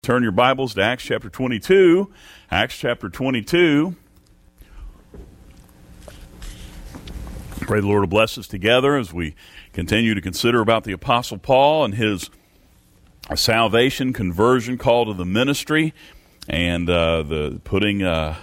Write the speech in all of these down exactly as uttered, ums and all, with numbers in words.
Turn your Bibles to Acts chapter twenty-two. Acts chapter twenty-two. Pray the Lord will bless us together as we continue to consider about the Apostle Paul and his salvation, conversion, call to the ministry, and uh, the putting uh,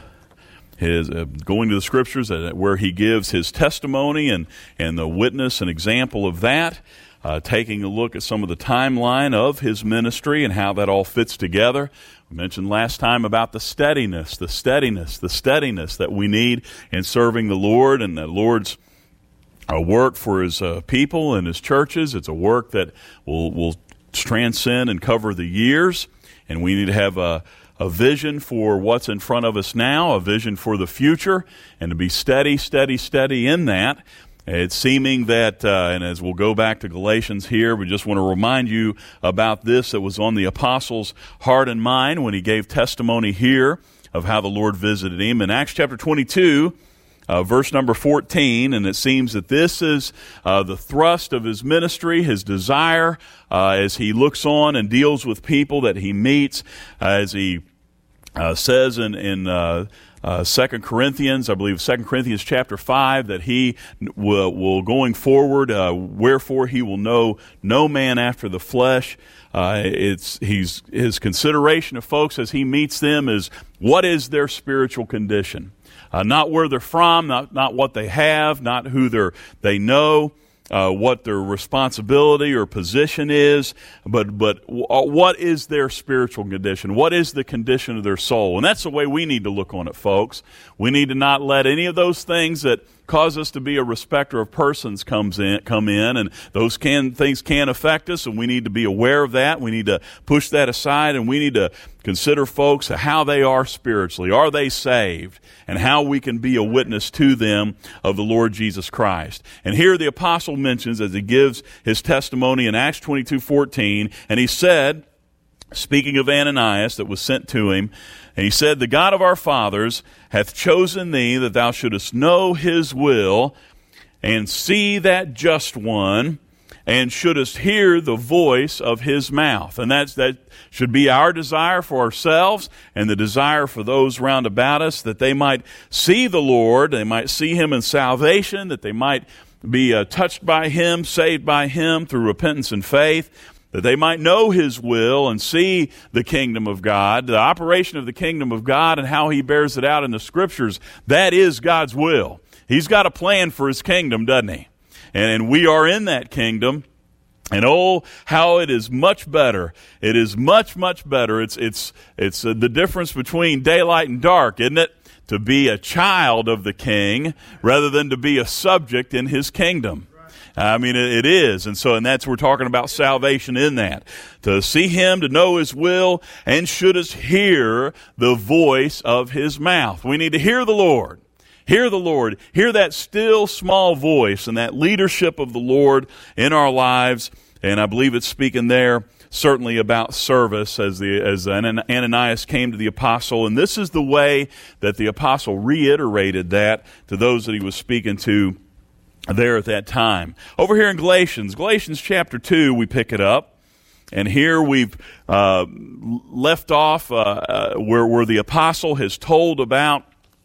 his uh, going to the Scriptures uh, where he gives his testimony and and the witness and example of that. Uh, taking a look at some of the timeline of his ministry and how that all fits together. We mentioned last time about the steadiness, the steadiness, the steadiness that we need in serving the Lord and the Lord's uh, work for his uh, people and his churches. It's a work that will, will transcend and cover the years, and we need to have a, a vision for what's in front of us now, a vision for the future, and to be steady, steady, steady in that. It's seeming that, uh, and as we'll go back to Galatians here, we just want to remind you about this that was on the apostle's heart and mind when he gave testimony here of how the Lord visited him. In Acts chapter twenty-two, uh, verse number fourteen, and it seems that this is uh, the thrust of his ministry, his desire, uh, as he looks on and deals with people that he meets, uh, as he uh, says in... in uh, Uh, Second Corinthians, I believe Second Corinthians chapter five, that he will, will going forward, uh, wherefore he will know no man after the flesh. Uh, it's he's his consideration of folks as he meets them is what is their spiritual condition, uh, not where they're from, not not what they have, not who they're they know. Uh, what their responsibility or position is, but but what is their spiritual condition? What is the condition of their soul? And that's the way we need to look on it, folks. We need to not let any of those things that cause us to be a respecter of persons comes in, come in, and those can things can affect us, and we need to be aware of that. We need to push that aside, and we need to consider folks how they are spiritually. Are they saved? And how we can be a witness to them of the Lord Jesus Christ. And here the apostle mentions, as he gives his testimony in Acts twenty-two fourteen, and he said, speaking of Ananias that was sent to him, and he said, "The God of our fathers hath chosen thee that thou shouldest know his will and see that just one, and shouldest hear the voice of his mouth." And that's, that should be our desire for ourselves and the desire for those round about us, that they might see the Lord, they might see him in salvation, that they might be uh, touched by him, saved by him through repentance and faith, that they might know his will and see the kingdom of God, the operation of the kingdom of God and how he bears it out in the Scriptures. That is God's will. He's got a plan for his kingdom, doesn't he? And, and we are in that kingdom. And oh, how it is much better. It is much, much better. It's it's it's uh, the difference between daylight and dark, isn't it? To be a child of the King rather than to be a subject in his kingdom. I mean, it, it is. And so, and that's, we're talking about salvation in that. To see him, to know his will, and shouldest hear the voice of his mouth. We need to hear the Lord. Hear the Lord. Hear that still small voice and that leadership of the Lord in our lives. And I believe it's speaking there certainly about service as the as Ananias came to the apostle. And this is the way that the apostle reiterated that to those that he was speaking to there at that time. Over here in Galatians, Galatians chapter two, we pick it up. And here we've uh, left off uh, uh, where, where the apostle has told about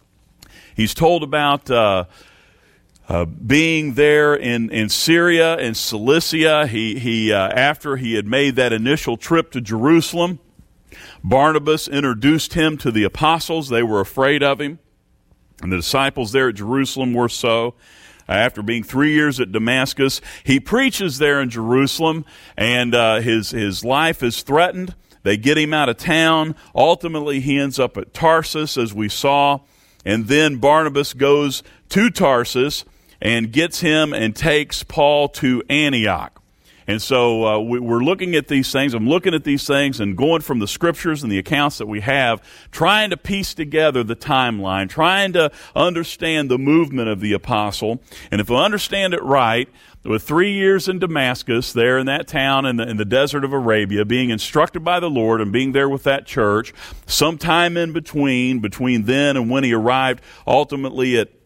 He's told about uh, uh, being there in, in Syria and Cilicia. He he uh, after he had made that initial trip to Jerusalem, Barnabas introduced him to the apostles. They were afraid of him, and the disciples there at Jerusalem were so. After being three years at Damascus, he preaches there in Jerusalem, and uh, his his life is threatened. They get him out of town. Ultimately, he ends up at Tarsus, as we saw. And then Barnabas goes to Tarsus and gets him and takes Paul to Antioch. And so uh, we, we're looking at these things. I'm looking at these things and going from the Scriptures and the accounts that we have, trying to piece together the timeline, trying to understand the movement of the apostle. And if I understand it right, with three years in Damascus, there in that town in the, in the desert of Arabia, being instructed by the Lord and being there with that church, sometime in between, between then and when he arrived ultimately at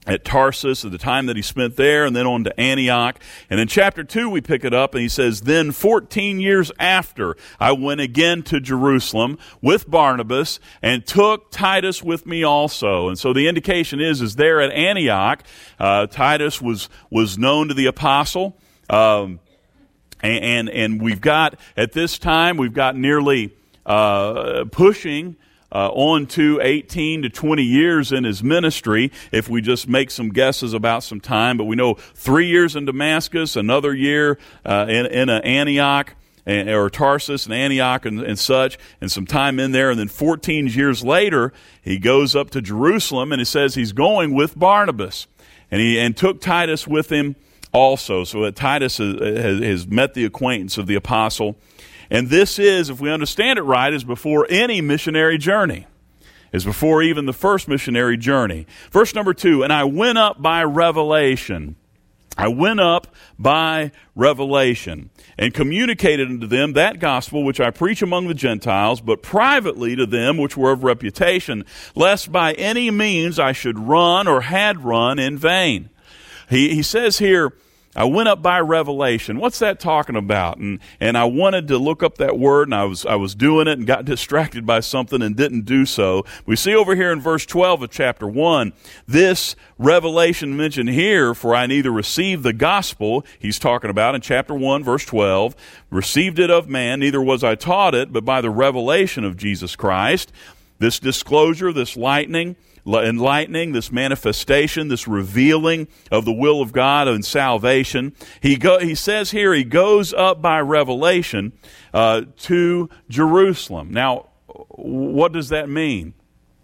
at Tarsus, at the time that he spent there, and then on to Antioch. And in chapter two, we pick it up, and he says, "Then fourteen years after, I went again to Jerusalem with Barnabas, and took Titus with me also." And so the indication is, is there at Antioch, uh, Titus was, was known to the apostle, um, and, and, and we've got, at this time, we've got nearly uh, pushing Uh, on to eighteen to twenty years in his ministry, if we just make some guesses about some time. But we know three years in Damascus, another year uh, in, in uh, Antioch, and, or Tarsus and Antioch and, and such, and some time in there. And then fourteen years later, he goes up to Jerusalem, and it says he's going with Barnabas. And he and took Titus with him also, so that Titus has, has, has met the acquaintance of the apostle. And this is, if we understand it right, is before any missionary journey. Is before even the first missionary journey. Verse number two, "And I went up by revelation." I went up by revelation, and communicated unto them that gospel which I preach among the Gentiles, but privately to them which were of reputation, lest by any means I should run or had run in vain. He, he says here, I went up by revelation. What's that talking about? And and I wanted to look up that word, and I was I was doing it and got distracted by something and didn't do so. We see over here in verse twelve of chapter one, this revelation mentioned here, "For I neither received the gospel," he's talking about in chapter one, verse twelve, "received it of man, neither was I taught it, but by the revelation of Jesus Christ." This disclosure, this lightning, enlightening, this manifestation, this revealing of the will of God and salvation. He go, he says here he goes up by revelation uh, to Jerusalem. Now, what does that mean?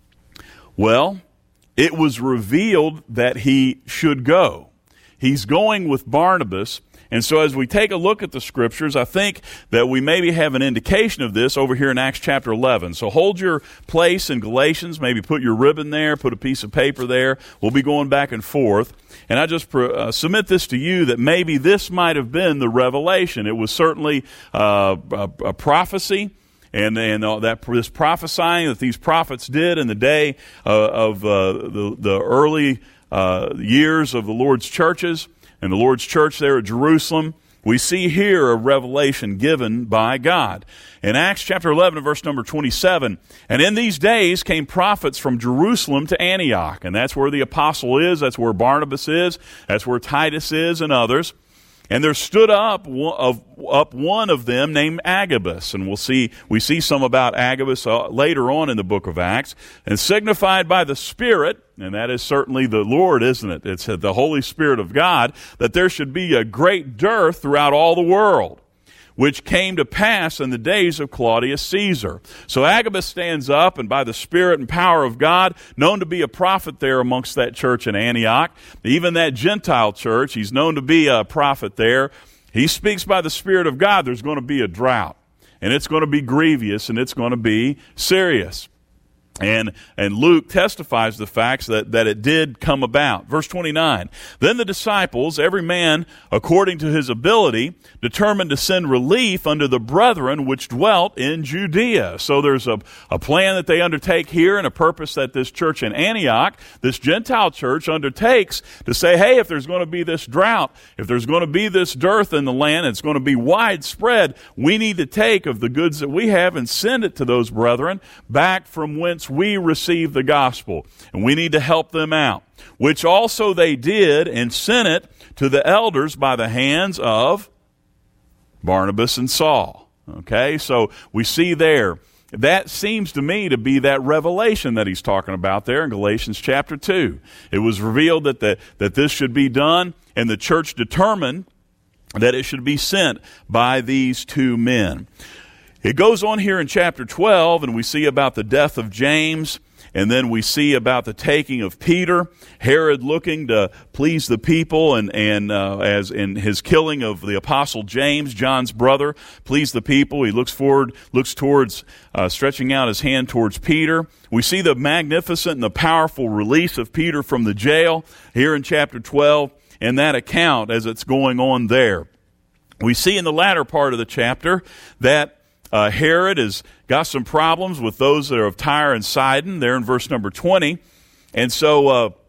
Well, it was revealed that he should go. He's going with Barnabas. And so as we take a look at the scriptures, I think that we maybe have an indication of this over here in Acts chapter eleven. So hold your place in Galatians, maybe put your ribbon there, put a piece of paper there. We'll be going back and forth. And I just uh, submit this to you that maybe this might have been the revelation. It was certainly uh, a, a prophecy. And, and uh, that this prophesying that these prophets did in the day uh, of uh, the, the early uh, years of the Lord's churches, and the Lord's church there at Jerusalem, we see here a revelation given by God. In Acts chapter eleven, verse number twenty-seven, "And in these days came prophets from Jerusalem to Antioch." And that's where the apostle is, that's where Barnabas is, that's where Titus is, and others. "And there stood up of up one of them named Agabus," and we'll see we see some about Agabus uh, later on in the book of Acts, "and signified by the Spirit," and that is certainly the Lord, isn't it? It's the Holy Spirit of God, "that there should be a great dearth throughout all the world, which came to pass in the days of Claudius Caesar." So Agabus stands up, and by the Spirit and power of God, known to be a prophet there amongst that church in Antioch, even that Gentile church, he's known to be a prophet there. He speaks by the Spirit of God, there's going to be a drought, and it's going to be grievous, and it's going to be serious. And and Luke testifies the facts that, that it did come about. Verse twenty-nine, "Then the disciples, every man according to his ability, determined to send relief unto the brethren which dwelt in Judea." So there's a, a plan that they undertake here, and a purpose that this church in Antioch, this Gentile church, undertakes to say, hey, if there's going to be this drought, if there's going to be this dearth in the land, it's going to be widespread, we need to take of the goods that we have and send it to those brethren back from whence we receive the gospel, and we need to help them out, which also they did, and sent it to the elders by the hands of Barnabas and Saul. Okay, so we see there, that seems to me to be that revelation that he's talking about there in Galatians chapter two. It was revealed that the, that this should be done, and the church determined that it should be sent by these two men. It goes on here in chapter twelve, and we see about the death of James, and then we see about the taking of Peter, Herod looking to please the people, and, and uh, as in his killing of the apostle James, John's brother, please the people. He looks forward, looks towards, uh, stretching out his hand towards Peter. We see the magnificent and the powerful release of Peter from the jail here in chapter twelve, and that account as it's going on there. We see in the latter part of the chapter that Uh, Herod has got some problems with those that are of Tyre and Sidon, there in verse number twenty. And so uh,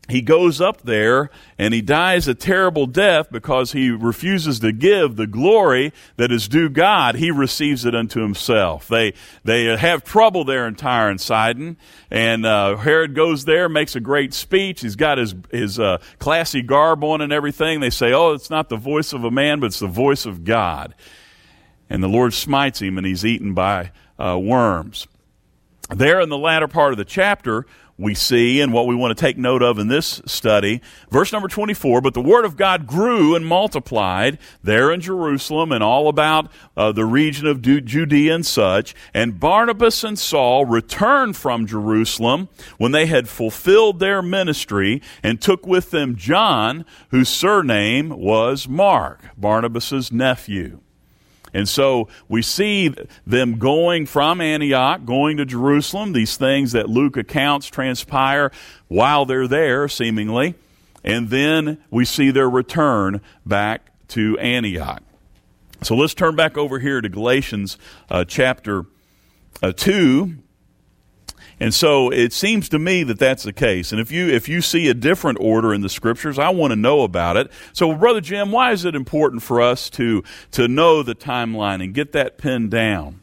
he goes up there and he dies a terrible death because he refuses to give the glory that is due God. He receives it unto himself. They they have trouble there in Tyre and Sidon, and uh, Herod goes there, makes a great speech. He's got his his uh, classy garb on and everything. They say, "Oh, it's not the voice of a man, but it's the voice of God." And the Lord smites him, and he's eaten by uh, worms. There in the latter part of the chapter, we see, and what we want to take note of in this study, verse number twenty-four, "But the word of God grew and multiplied there in Jerusalem and all about uh, the region of Judea and such. And Barnabas and Saul returned from Jerusalem when they had fulfilled their ministry, and took with them John, whose surname was Mark," Barnabas' nephew. And so we see them going from Antioch, going to Jerusalem, these things that Luke accounts transpire while they're there, seemingly. And then we see their return back to Antioch. So let's turn back over here to Galatians uh, chapter uh, two. And so it seems to me that that's the case. And if you if you see a different order in the Scriptures, I want to know about it. So, Brother Jim, why is it important for us to, to know the timeline and get that pinned down?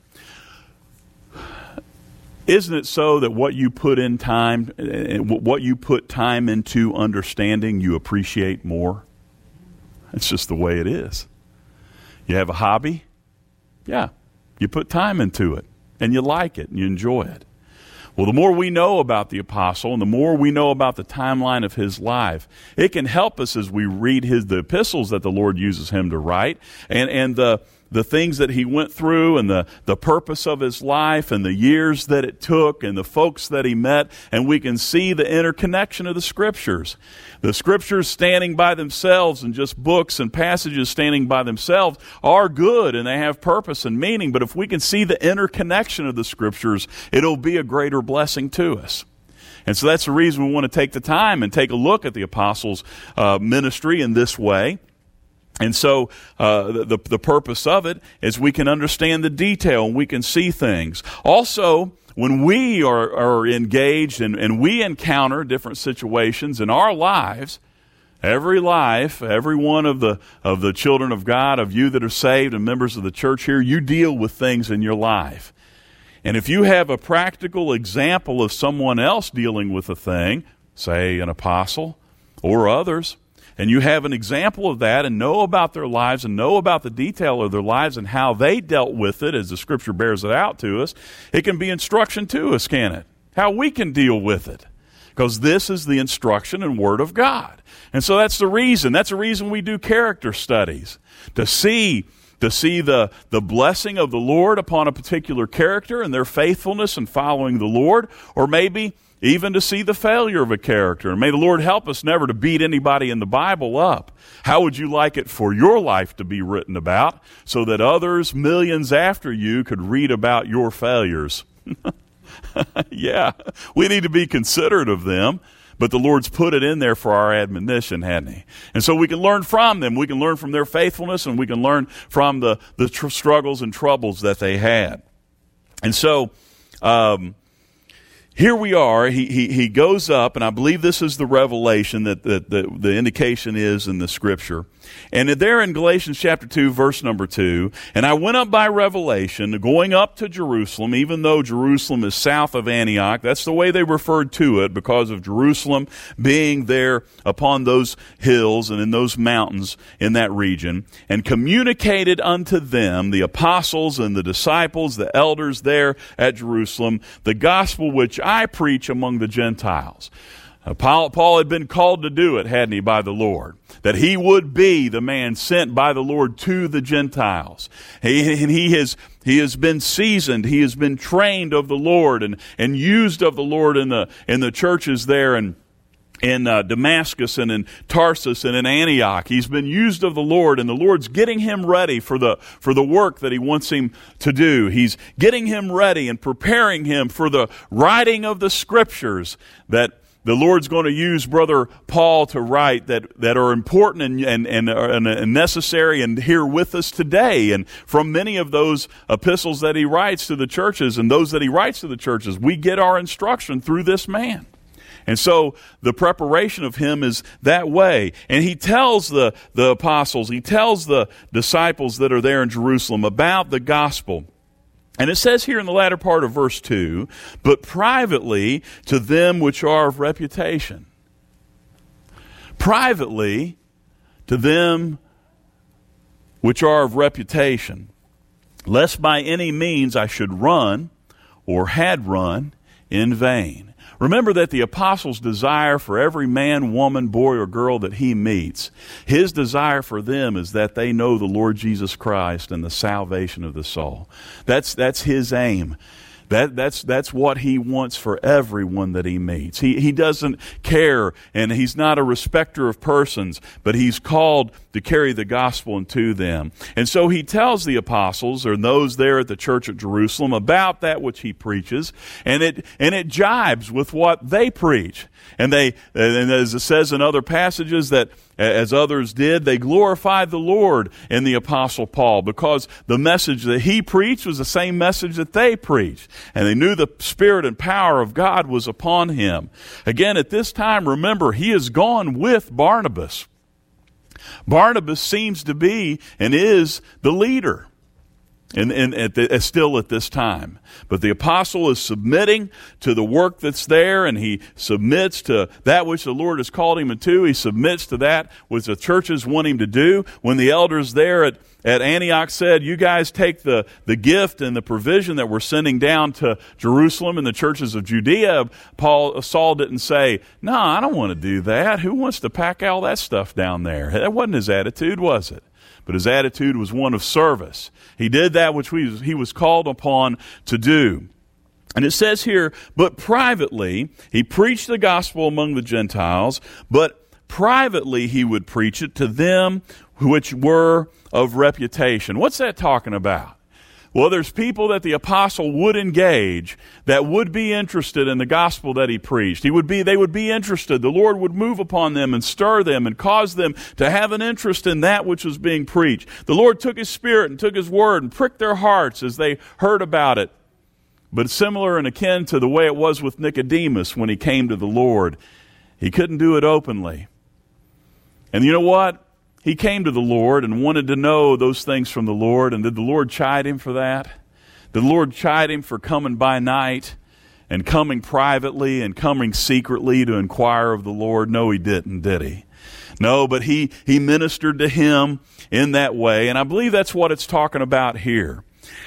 Isn't it so that what you put in time, what you put time into understanding, you appreciate more? It's just the way it is. You have a hobby? Yeah. You put time into it, and you like it, and you enjoy it. Well, the more we know about the apostle and the more we know about the timeline of his life, it can help us as we read his the epistles that the Lord uses him to write, and, and the the things that he went through, and the, the purpose of his life, and the years that it took, and the folks that he met, and we can see the interconnection of the Scriptures. The Scriptures standing by themselves, and just books and passages standing by themselves, are good, and they have purpose and meaning, but if we can see the interconnection of the Scriptures, it'll be a greater blessing to us. And so that's the reason we want to take the time and take a look at the apostles' uh, ministry in this way. And so uh, the, the purpose of it is we can understand the detail and we can see things. Also, when we are, are engaged and, and we encounter different situations in our lives, every life, every one of the of the children of God, of you that are saved and members of the church here, you deal with things in your life. And if you have a practical example of someone else dealing with a thing, say an apostle or others, and you have an example of that and know about their lives and know about the detail of their lives and how they dealt with it as the Scripture bears it out to us, it can be instruction to us, can it? How we can deal with it. Because this is the instruction and Word of God. And so that's the reason. That's the reason we do character studies. To see, to see the, the blessing of the Lord upon a particular character and their faithfulness in following the Lord, or maybe even to see the failure of a character. And may the Lord help us never to beat anybody in the Bible up. How would you like it for your life to be written about so that others, millions after you, could read about your failures? Yeah, we need to be considerate of them, but the Lord's put it in there for our admonition, hasn't he? And so we can learn from them. We can learn from their faithfulness, and we can learn from the, the tr- struggles and troubles that they had. And so, um, here we are, he, he he goes up, and I believe this is the revelation that, that, that the indication is in the Scripture. And there in Galatians chapter two, verse number two, "And I went up by revelation, going up to Jerusalem," even though Jerusalem is south of Antioch. That's the way they referred to it because of Jerusalem being there upon those hills and in those mountains in that region, "and communicated unto them, the apostles and the disciples, the elders there at Jerusalem, the gospel which I preach among the Gentiles." Uh, Paul, Paul had been called to do it, hadn't he, by the Lord? That he would be the man sent by the Lord to the Gentiles. He, and he has he has been seasoned, he has been trained of the Lord and, and used of the Lord in the in the churches there and in uh, Damascus and in Tarsus and in Antioch. He's been used of the Lord, and the Lord's getting him ready for the for the work that he wants him to do. He's getting him ready and preparing him for the writing of the Scriptures that the Lord's going to use Brother Paul to write that, that are important and, and, and, and necessary and here with us today. And from many of those epistles that he writes to the churches and those that he writes to the churches, we get our instruction through this man. And so the preparation of him is that way. And he tells the, the apostles, he tells the disciples that are there in Jerusalem about the gospel. And it says here in the latter part of verse two, but privately to them which are of reputation. Privately to them which are of reputation, lest by any means I should run or had run in vain. Remember that the apostles' desire for every man, woman, boy, or girl that he meets, his desire for them is that they know the Lord Jesus Christ and the salvation of the soul. That's, that's his aim. That, that's, that's what he wants for everyone that he meets. He, he doesn't care, and he's not a respecter of persons, but he's called to carry the gospel unto them. And so he tells the apostles, or those there at the church at Jerusalem, about that which he preaches, and it, and it jibes with what they preach. And they, and as it says in other passages, that as others did, they glorified the Lord in the Apostle Paul, because the message that he preached was the same message that they preached. And they knew the Spirit and power of God was upon him. Again, at this time, remember, he has gone with Barnabas. Barnabas seems to be and is the leader. And, and at the, still at this time. But the apostle is submitting to the work that's there, and he submits to that which the Lord has called him to do. He submits to that which the churches want him to do. When the elders there at, at Antioch said, you guys take the, the gift and the provision that we're sending down to Jerusalem and the churches of Judea, Paul, Saul didn't say, no, I don't want to do that. Who wants to pack all that stuff down there? That wasn't his attitude, was it? But his attitude was one of service. He did that which we, he was called upon to do. And it says here, but privately, he preached the gospel among the Gentiles, but privately he would preach it to them which were of reputation. What's that talking about? Well, there's people that the apostle would engage that would be interested in the gospel that he preached. He would be, they would be interested. The Lord would move upon them and stir them and cause them to have an interest in that which was being preached. The Lord took his Spirit and took his word and pricked their hearts as they heard about it. But it's similar and akin to the way it was with Nicodemus when he came to the Lord. He couldn't do it openly. And you know what? He came to the Lord and wanted to know those things from the Lord. And did the Lord chide him for that? Did the Lord chide him for coming by night and coming privately and coming secretly to inquire of the Lord? No, he didn't, did he? No, but he, he ministered to him in that way. And I believe that's what it's talking about here.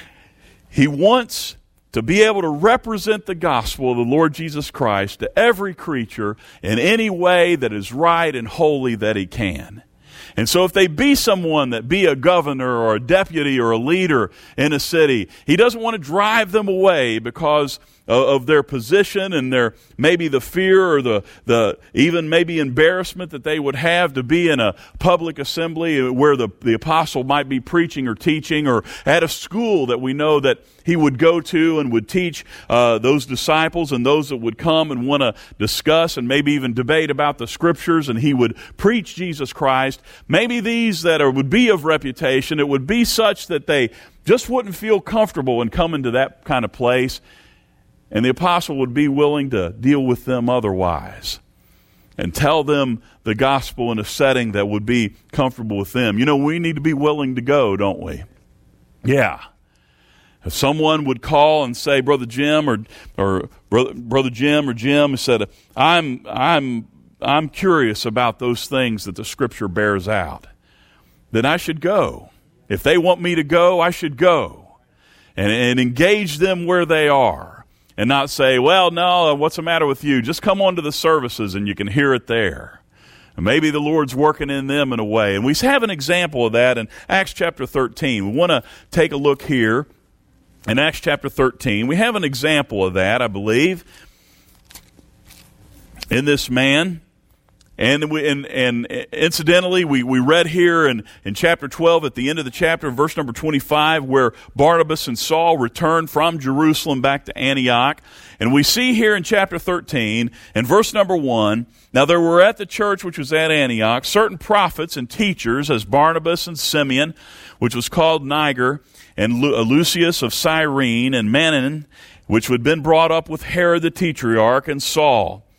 He wants to be able to represent the gospel of the Lord Jesus Christ to every creature in any way that is right and holy that he can. And so if they be someone that be a governor or a deputy or a leader in a city, he doesn't want to drive them away because of their position and their maybe the fear or the, the even maybe embarrassment that they would have to be in a public assembly where the, the apostle might be preaching or teaching, or at a school that we know that he would go to and would teach uh, those disciples and those that would come and want to discuss and maybe even debate about the scriptures, and he would preach Jesus Christ. Maybe these that are, would be of reputation, it would be such that they just wouldn't feel comfortable in coming to that kind of place. And the apostle would be willing to deal with them otherwise and tell them the gospel in a setting that would be comfortable with them. You know, we need to be willing to go, don't we? Yeah. If someone would call and say, Brother Jim or or Brother, Brother Jim or Jim said, I'm I'm I'm curious about those things that the Scripture bears out, then I should go. If they want me to go, I should go and, and engage them where they are. And not say, well, no, what's the matter with you? Just come on to the services and you can hear it there. And maybe the Lord's working in them in a way. And we have an example of that in Acts chapter thirteen. We want to take a look here in Acts chapter thirteen. We have an example of that, I believe, in this man. And we, and, and incidentally, we, we read here in, in chapter twelve, at the end of the chapter, verse number twenty-five, where Barnabas and Saul returned from Jerusalem back to Antioch. And we see here in chapter thirteen, in verse number one, now there were at the church which was at Antioch certain prophets and teachers, as Barnabas and Simeon, which was called Niger, and Lucius of Cyrene, and Manaen, which had been brought up with Herod the Tetrarch, and Saul.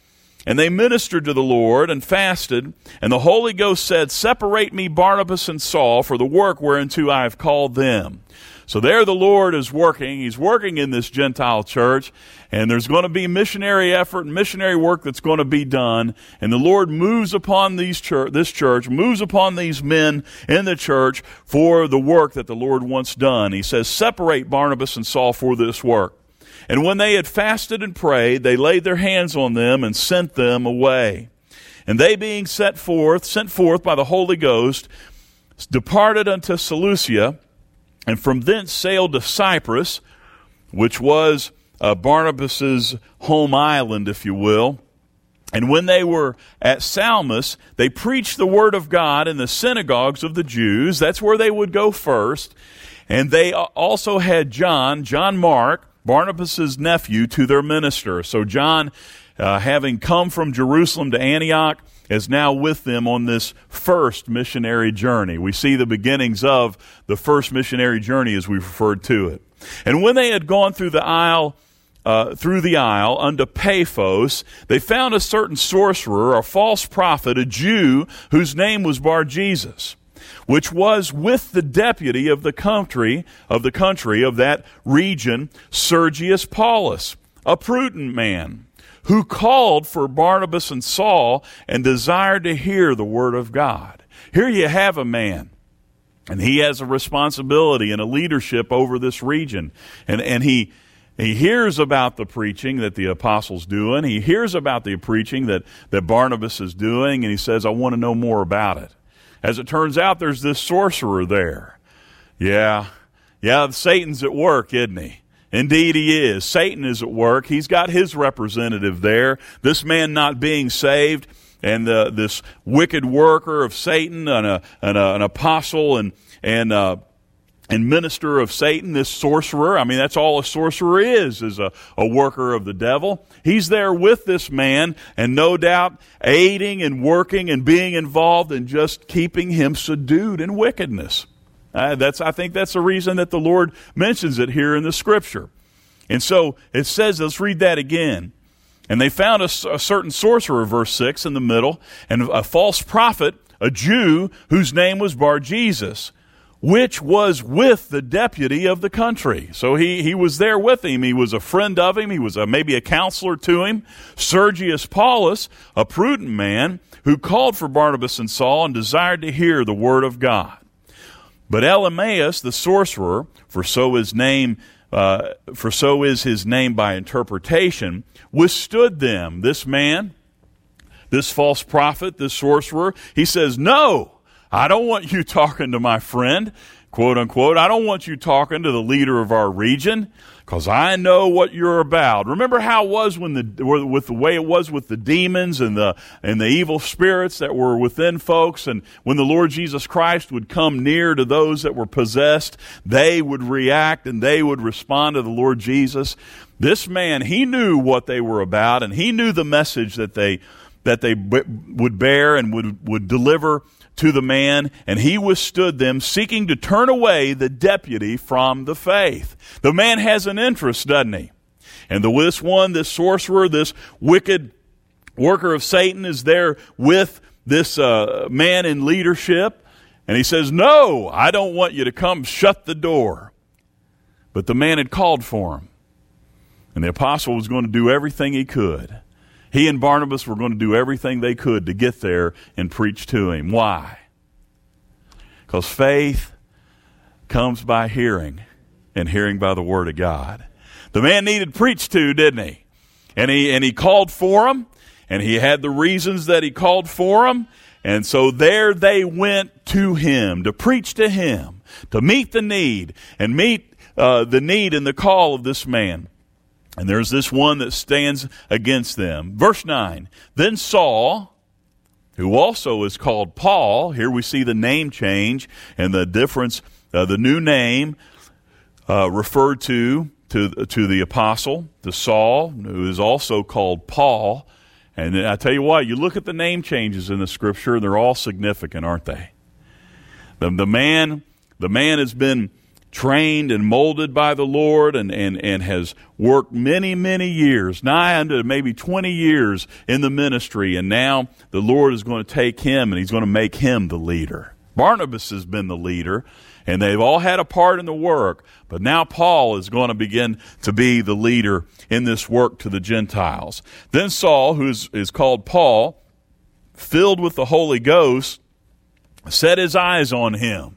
And they ministered to the Lord and fasted, and the Holy Ghost said, Separate me Barnabas and Saul for the work whereunto I have called them. So there the Lord is working. He's working in this Gentile church, and there's going to be missionary effort and missionary work that's going to be done. And the Lord moves upon these church, this church, moves upon these men in the church for the work that the Lord wants done. He says, Separate Barnabas and Saul for this work. And when they had fasted and prayed, they laid their hands on them and sent them away. And they being set forth, sent forth by the Holy Ghost, departed unto Seleucia, and from thence sailed to Cyprus, which was uh, Barnabas's home island, if you will. And when they were at Salmis, they preached the word of God in the synagogues of the Jews. That's where they would go first. And they also had John, John Mark, Barnabas's nephew, to their minister. So John, uh, having come from Jerusalem to Antioch, is now with them on this first missionary journey. We see the beginnings of the first missionary journey as we referred to it. And when they had gone through the isle, uh, through the isle unto Paphos, they found a certain sorcerer, a false prophet, a Jew, whose name was Bar-Jesus, which was with the deputy of the country of the country of that region, Sergius Paulus, a prudent man, who called for Barnabas and Saul and desired to hear the word of God. Here you have a man, and he has a responsibility and a leadership over this region. And, and he, he hears about the preaching that the apostle's doing. He hears about the preaching that, that Barnabas is doing, and he says, I want to know more about it. As it turns out, there's this sorcerer there. Yeah, yeah, Satan's at work, isn't he? Indeed he is. Satan is at work. He's got his representative there. This man not being saved, and uh, this wicked worker of Satan, and a, and a, an apostle and and uh, and minister of Satan, this sorcerer. I mean, that's all a sorcerer is, is a, a worker of the devil. He's there with this man, and no doubt aiding and working and being involved in just keeping him subdued in wickedness. Uh, that's, I think that's the reason that the Lord mentions it here in the Scripture. And so it says, let's read that again. And they found a, a certain sorcerer, verse six, in the middle, and a false prophet, a Jew, whose name was Bar-Jesus, which was with the deputy of the country. So he, he was there with him. He was a friend of him. He was a, maybe a counselor to him. Sergius Paulus, a prudent man, who called for Barnabas and Saul and desired to hear the word of God. But Elymas, the sorcerer, for so his name, uh, for so is his name by interpretation, withstood them. This man, this false prophet, this sorcerer, he says, no, I don't want you talking to my friend, quote unquote. I don't want you talking to the leader of our region, because I know what you're about. Remember how it was when the with the way it was with the demons and the and the evil spirits that were within folks, and when the Lord Jesus Christ would come near to those that were possessed, they would react and they would respond to the Lord Jesus. This man, he knew what they were about, and he knew the message that they that they b- would bear and would would deliver to the man, and he withstood them, seeking to turn away the deputy from the faith. The man has an interest, doesn't he? And the, this one, this sorcerer, this wicked worker of Satan is there with this uh, man in leadership, and he says, no, I don't want you to come, shut the door. But the man had called for him, and the apostle was going to do everything he could. He and Barnabas were going to do everything they could to get there and preach to him. Why? Because faith comes by hearing, and hearing by the word of God. The man needed preached to, didn't he? And he and he called for him, and he had the reasons that he called for him. And so there they went to him, to preach to him, to meet the need, and meet uh, the need and the call of this man. And there's this one that stands against them. Verse nine, then Saul, who also is called Paul, here we see the name change and the difference, uh, the new name uh, referred to, to to the apostle, to Saul, who is also called Paul. And I tell you what, you look at the name changes in the Scripture, and they're all significant, aren't they? The, the man, the man has been trained and molded by the Lord and, and, and has worked many, many years, nigh unto maybe twenty years in the ministry, and now the Lord is going to take him and he's going to make him the leader. Barnabas has been the leader, and they've all had a part in the work, but now Paul is going to begin to be the leader in this work to the Gentiles. Then Saul, who is, is called Paul, filled with the Holy Ghost, set his eyes on him.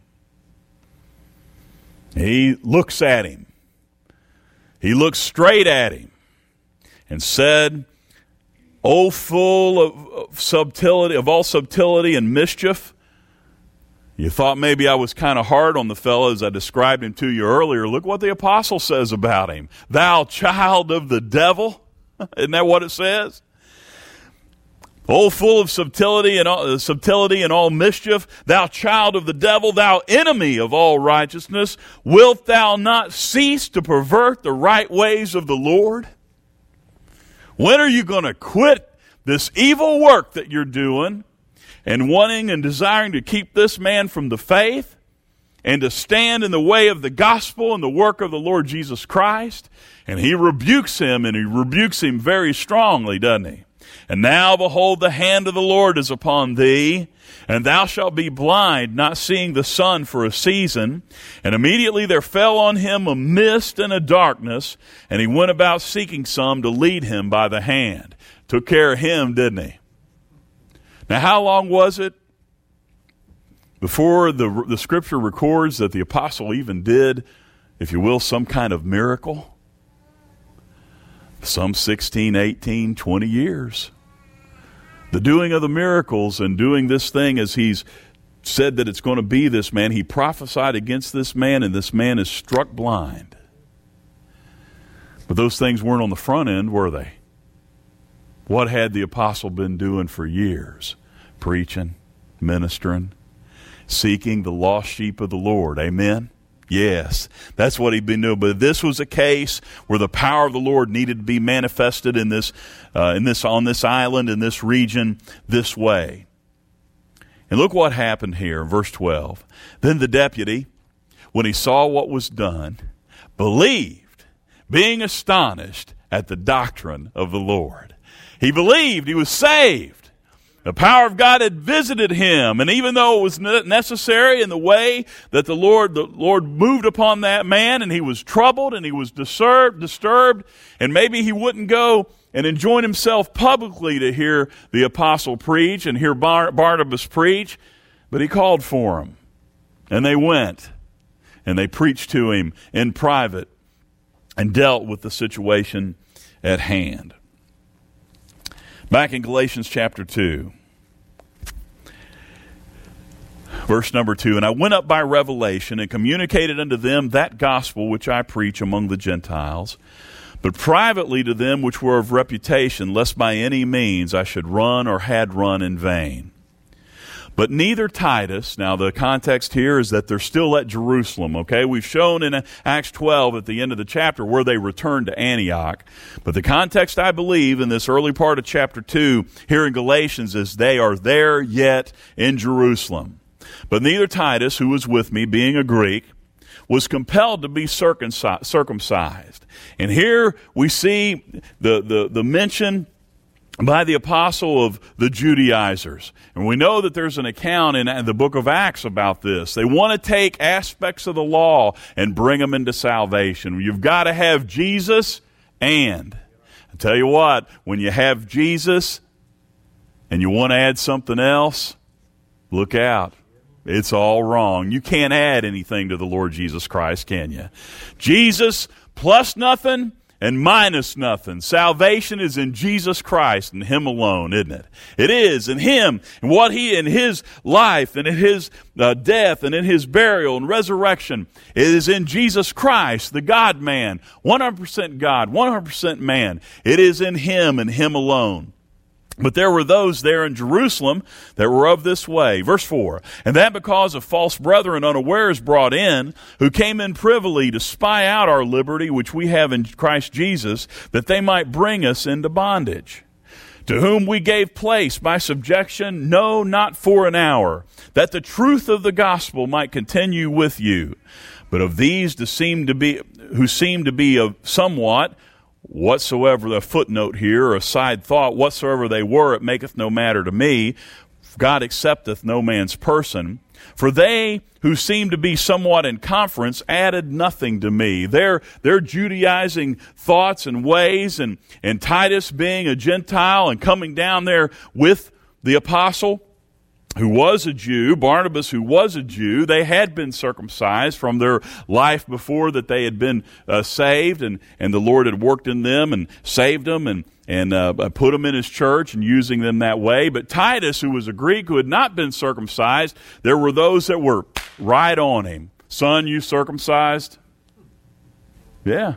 He looks at him. He looks straight at him and said, "O full of, of subtlety, of all subtlety and mischief." You thought maybe I was kind of hard on the fellow as I described him to you earlier. Look what the apostle says about him. "Thou child of the devil." Isn't that what it says? "O full of subtlety and all, uh, subtlety and all mischief, thou child of the devil, thou enemy of all righteousness, wilt thou not cease to pervert the right ways of the Lord?" When are you going to quit this evil work that you're doing and wanting and desiring to keep this man from the faith and to stand in the way of the gospel and the work of the Lord Jesus Christ? And he rebukes him, and he rebukes him very strongly, doesn't he? "And now, behold, the hand of the Lord is upon thee, and thou shalt be blind, not seeing the sun for a season." And immediately there fell on him a mist and a darkness, and he went about seeking some to lead him by the hand. Took care of him, didn't he? Now, how long was it before the, the Scripture records that the apostle even did, if you will, some kind of miracle? Some sixteen, eighteen, twenty years. The doing of the miracles and doing this thing as he's said that it's going to be this man. He prophesied against this man, and this man is struck blind. But those things weren't on the front end, were they? What had the apostle been doing for years? Preaching, ministering, seeking the lost sheep of the Lord. Amen? Yes, that's what he'd been doing. But this was a case where the power of the Lord needed to be manifested in this, uh, in this, on this island, in this region, this way. And look what happened here in verse twelve. "Then the deputy, when he saw what was done, believed, being astonished at the doctrine of the Lord." He believed. He was saved. The power of God had visited him, and even though it was necessary in the way that the Lord, the Lord moved upon that man, and he was troubled and he was disturbed, disturbed, and maybe he wouldn't go and enjoin himself publicly to hear the apostle preach and hear Bar- Barnabas preach, but he called for him, and they went, and they preached to him in private and dealt with the situation at hand. Back in Galatians chapter two, verse number two, "And I went up by revelation and communicated unto them that gospel which I preach among the Gentiles, but privately to them which were of reputation, lest by any means I should run or had run in vain. But neither Titus," now the context here is that they're still at Jerusalem, okay? We've shown in Acts twelve at the end of the chapter where they returned to Antioch. But the context, I believe, in this early part of chapter two here in Galatians is they are there yet in Jerusalem. "But neither Titus, who was with me, being a Greek, was compelled to be circumcised." And here we see the, the, the mention by the apostle of the Judaizers. And we know that there's an account in the book of Acts about this. They want to take aspects of the law and bring them into salvation. You've got to have Jesus, and I tell you what, when you have Jesus and you want to add something else, look out. It's all wrong. You can't add anything to the Lord Jesus Christ, can you? Jesus plus nothing and minus nothing. Salvation is in Jesus Christ and Him alone, isn't it? It is in Him and what He, in His life and in His uh, death and in His burial and resurrection. It is in Jesus Christ, the God-man, one hundred percent God, one hundred percent man. It is in Him and Him alone. But there were those there in Jerusalem that were of this way. Verse four, "And that because of false brethren unawares brought in, who came in privily to spy out our liberty which we have in Christ Jesus, that they might bring us into bondage. To whom we gave place by subjection, no, not for an hour, that the truth of the gospel might continue with you. But of these to seem to be, who seem to be of somewhat, whatsoever, the footnote here, or a side thought, whatsoever they were, it maketh no matter to me. God accepteth no man's person. For they who seemed to be somewhat in conference added nothing to me. Their, their Judaizing thoughts and ways, and, and Titus being a Gentile and coming down there with the apostle, who was a Jew, Barnabas, who was a Jew, they had been circumcised from their life before that they had been uh, saved, and, and the Lord had worked in them and saved them and, and uh, put them in his church and using them that way. But Titus, who was a Greek who had not been circumcised, there were those that were right on him. Son, you circumcised? Yeah.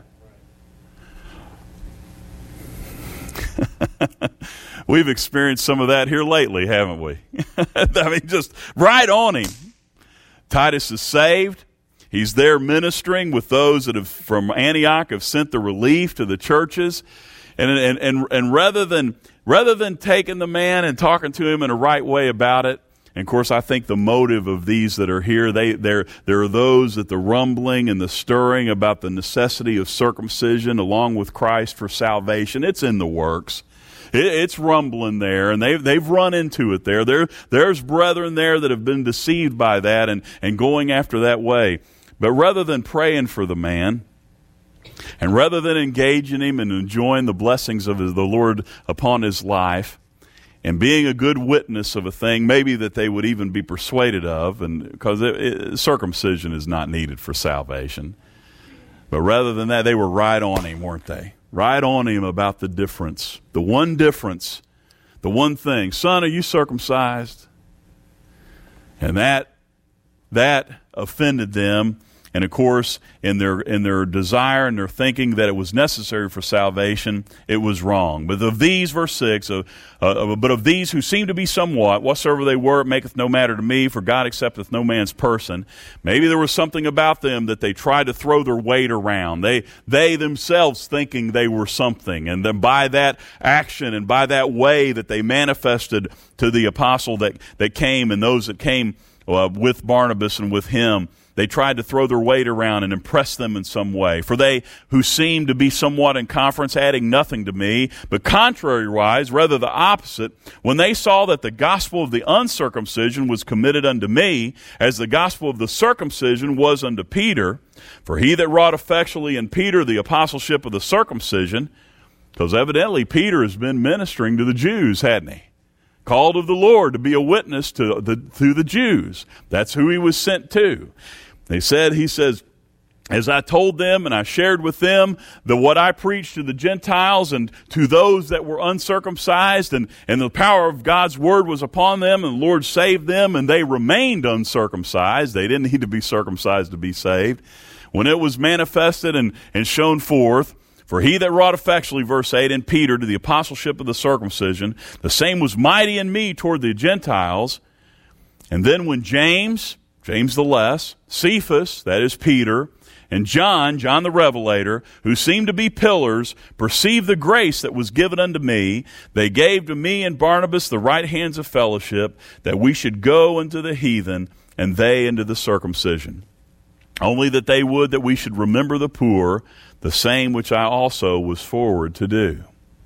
We've experienced some of that here lately, haven't we? I mean, just right on him. Titus is saved. He's there ministering with those that have, from Antioch, have sent the relief to the churches. And, and, and, and rather than, rather than taking the man and talking to him in a right way about it, and of course, I think the motive of these that are here, they, there, there are those that the rumbling and the stirring about the necessity of circumcision along with Christ for salvation, it's in the works. It, it's rumbling there, and they've, they've run into it there. there. There's brethren there that have been deceived by that and, and going after that way. But rather than praying for the man, and rather than engaging him and enjoying the blessings of his, the Lord upon his life, and being a good witness of a thing maybe that they would even be persuaded of, and because it, it, circumcision is not needed for salvation. But rather than that, they were right on him, weren't they? Right on him about the difference. The one difference, the one thing. Son, are you circumcised? And that that offended them. And of course, in their in their desire and their thinking that it was necessary for salvation, it was wrong. But of these, verse six, uh, uh, but of these who seem to be somewhat, whatsoever they were, it maketh no matter to me, for God accepteth no man's person. Maybe there was something about them that they tried to throw their weight around. They they themselves thinking they were something, and then by that action and by that way that they manifested to the apostle that that came and those that came uh, with Barnabas and with him, they tried to throw their weight around and impress them in some way. For they who seemed to be somewhat in conference, adding nothing to me, but contrariwise, rather the opposite, when they saw that the gospel of the uncircumcision was committed unto me, as the gospel of the circumcision was unto Peter, for he that wrought effectually in Peter the apostleship of the circumcision, because evidently Peter has been ministering to the Jews, hadn't he? Called of the Lord to be a witness to the, to the Jews. That's who he was sent to. They said, he says, as I told them and I shared with them the what I preached to the Gentiles and to those that were uncircumcised, and, and the power of God's word was upon them, and the Lord saved them, and they remained uncircumcised. They didn't need to be circumcised to be saved. When it was manifested and, and shown forth, for he that wrought effectually, verse eight, in Peter to the apostleship of the circumcision, the same was mighty in me toward the Gentiles. And then when James, James the less, Cephas, that is Peter, and John, John the Revelator, who seemed to be pillars, perceived the grace that was given unto me, they gave to me and Barnabas the right hands of fellowship, that we should go unto the heathen, and they into the circumcision. Only that they would that we should remember the poor, the same which I also was forward to do.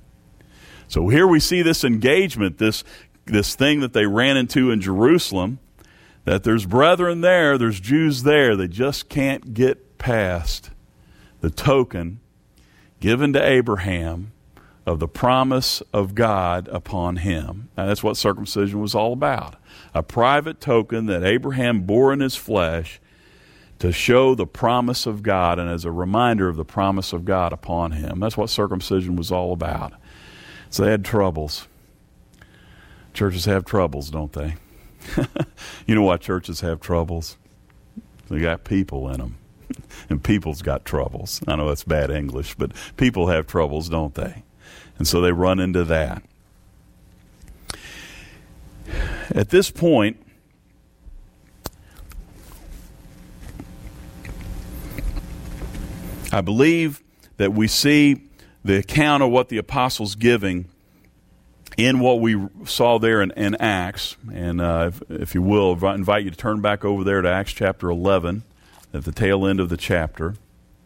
So here we see this engagement, this, this thing that they ran into in Jerusalem, that there's brethren there, there's Jews there, they just can't get past the token given to Abraham of the promise of God upon him. Now, that's what circumcision was all about. A private token that Abraham bore in his flesh to show the promise of God and as a reminder of the promise of God upon him. That's what circumcision was all about. So they had troubles. Churches have troubles, don't they? You know why churches have troubles? They got people in them. And people's got troubles. I know that's bad English, but people have troubles, don't they? And so they run into that. At this point, I believe that we see the account of what the apostles giving in what we saw there in, in Acts. And uh, if, if you will, I invite you to turn back over there to Acts chapter eleven. at the tail end of the chapter.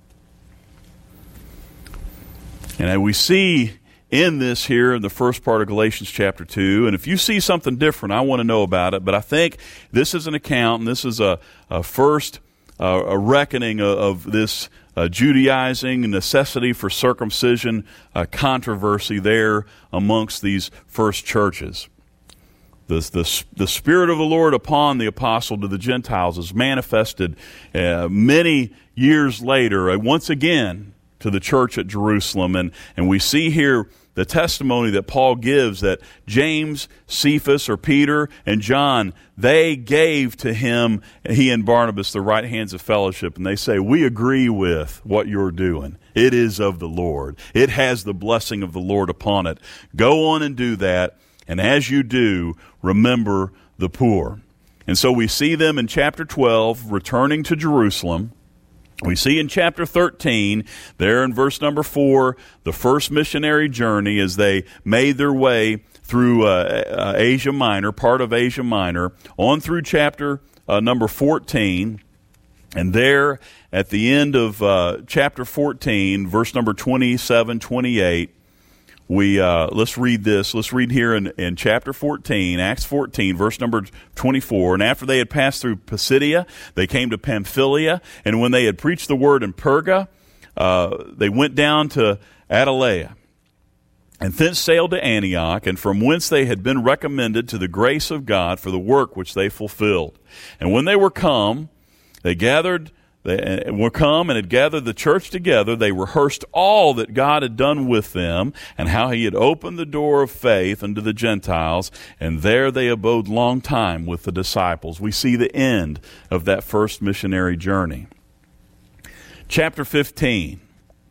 And we see in this here in the first part of Galatians chapter two, and if you see something different, I want to know about it, but I think this is an account, and this is a, a first uh, a reckoning of, of this uh, Judaizing necessity for circumcision uh, controversy there amongst these first churches. The, the, the Spirit of the Lord upon the apostle to the Gentiles is manifested uh, many years later, uh, once again, to the church at Jerusalem. And, and we see here the testimony that Paul gives that James, Cephas, or Peter, and John, they gave to him, he and Barnabas, the right hands of fellowship. And they say, we agree with what you're doing. It is of the Lord. It has the blessing of the Lord upon it. Go on and do that. And as you do, remember the poor. And so we see them in chapter twelve returning to Jerusalem. We see in chapter thirteen, there in verse number four, the first missionary journey as they made their way through uh, uh, Asia Minor, part of Asia Minor, on through chapter uh, number fourteen. And there at the end of uh, chapter fourteen, verse number twenty-seven, twenty-eight, we uh, let's read this. Let's read here in, in chapter fourteen, Acts fourteen, verse number twenty-four. And after they had passed through Pisidia, they came to Pamphylia. And when they had preached the word in Perga, uh, they went down to Attaleia, and thence sailed to Antioch, and from whence they had been recommended to the grace of God for the work which they fulfilled. And when they were come, they gathered. They were come and had gathered the church together. They rehearsed all that God had done with them and how he had opened the door of faith unto the Gentiles. And there they abode long time with the disciples. We see the end of that first missionary journey. Chapter fifteen.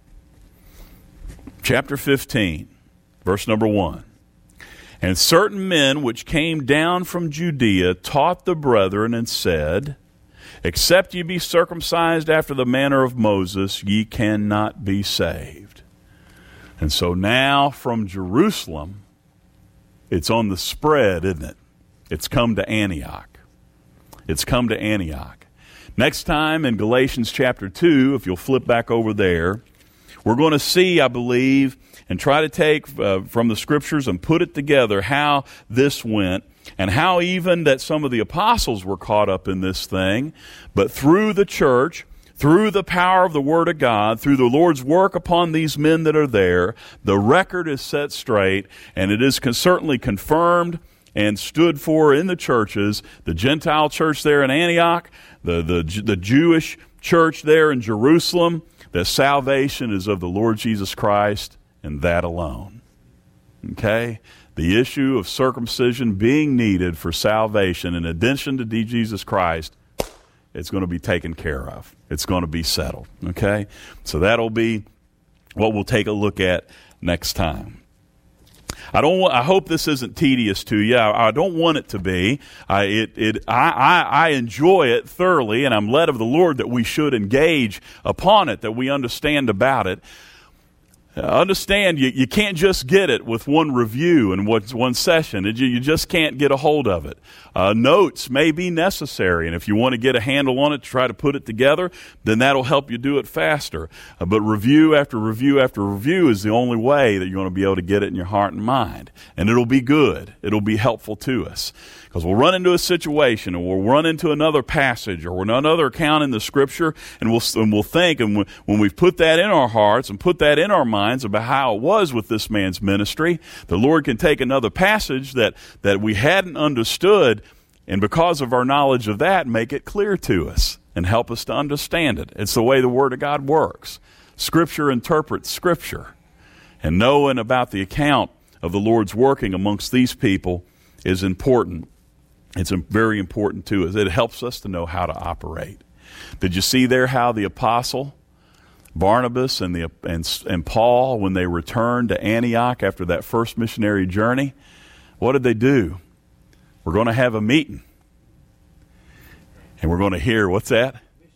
Chapter fifteen, verse number one. And certain men which came down from Judea taught the brethren and said, except ye be circumcised after the manner of Moses, ye cannot be saved. And so now from Jerusalem, it's on the spread, isn't it? It's come to Antioch. It's come to Antioch. Next time in Galatians chapter two, if you'll flip back over there, we're going to see, I believe, and try to take uh, from the scriptures and put it together how this went. And how even that some of the apostles were caught up in this thing, but through the church, through the power of the Word of God, through the Lord's work upon these men that are there, the record is set straight, and it is con- certainly confirmed and stood for in the churches, the Gentile church there in Antioch, the, the, the Jewish church there in Jerusalem, that salvation is of the Lord Jesus Christ and that alone. Okay? The issue of circumcision being needed for salvation, in addition to Jesus Christ, it's going to be taken care of. It's going to be settled. Okay? So that'll be what we'll take a look at next time. I don't. Want, I hope this isn't tedious to you. I, I don't want it to be. I, it, it, I, I, I enjoy it thoroughly, and I'm led of the Lord that we should engage upon it, that we understand about it. Understand, you, you can't just get it with one review and one session. You, you just can't get a hold of it. Uh, notes may be necessary, and if you want to get a handle on it, try to put it together, then that'll help you do it faster. Uh, but review after review after review is the only way that you're going to be able to get it in your heart and mind. And it'll be good. It'll be helpful to us. Because we'll run into a situation, or we'll run into another passage, or another account in the Scripture, and we'll and we'll think, and when we've put that in our hearts and put that in our minds about how it was with this man's ministry, the Lord can take another passage that, that we hadn't understood, and because of our knowledge of that, make it clear to us and help us to understand it. It's the way the Word of God works. Scripture interprets Scripture. And knowing about the account of the Lord's working amongst these people is important. It's very important to us. It helps us to know how to operate. Did you see there how the apostle Barnabas and the and, and Paul, when they returned to Antioch after that first missionary journey, what did they do? We're going to have a meeting. And we're going to hear, what's that?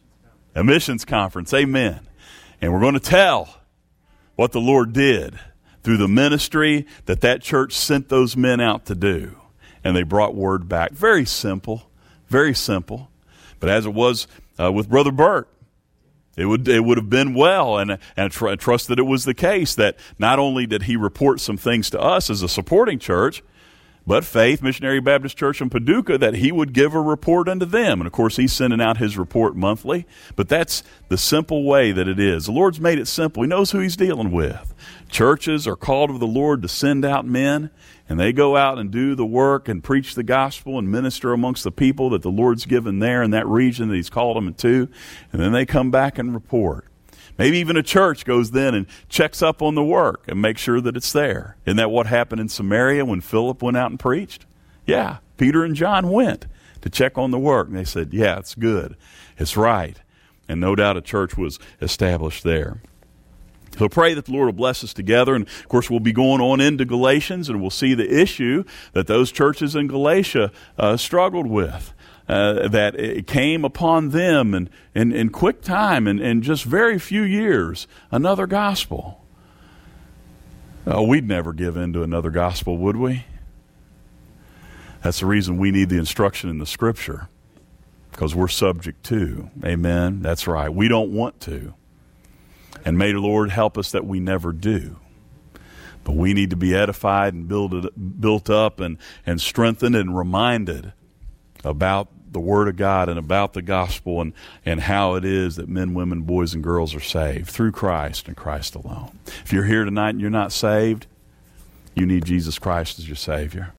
A missions conference. Amen. And we're going to tell what the Lord did through the ministry that that church sent those men out to do. And they brought word back. Very simple, very simple. But as it was uh, with Brother Burt. It would it would have been well, and, and I, tr- I trust that it was the case that not only did he report some things to us as a supporting church, but Faith Missionary Baptist Church in Paducah, that he would give a report unto them. And, of course, he's sending out his report monthly. But that's the simple way that it is. The Lord's made it simple. He knows who he's dealing with. Churches are called of the Lord to send out men, and they go out and do the work and preach the gospel and minister amongst the people that the Lord's given there in that region that he's called them to. And then they come back and report. Maybe even a church goes then and checks up on the work and makes sure that it's there. Isn't that what happened in Samaria when Philip went out and preached? Yeah, Peter and John went to check on the work. And they said, yeah, it's good. It's right. And no doubt a church was established there. So pray that the Lord will bless us together. And, of course, we'll be going on into Galatians, and we'll see the issue that those churches in Galatia uh, struggled with. Uh, that it came upon them in, in, in quick time and in, in just very few years, another gospel. Oh, we'd never give in to another gospel, would we? That's the reason we need the instruction in the Scripture, because we're subject to. Amen? That's right. We don't want to. And may the Lord help us that we never do. But we need to be edified and build it, built up and, and strengthened and reminded about the Word of God and about the gospel and, and how it is that men, women, boys, and girls are saved through Christ and Christ alone. If you're here tonight and you're not saved, you need Jesus Christ as your Savior.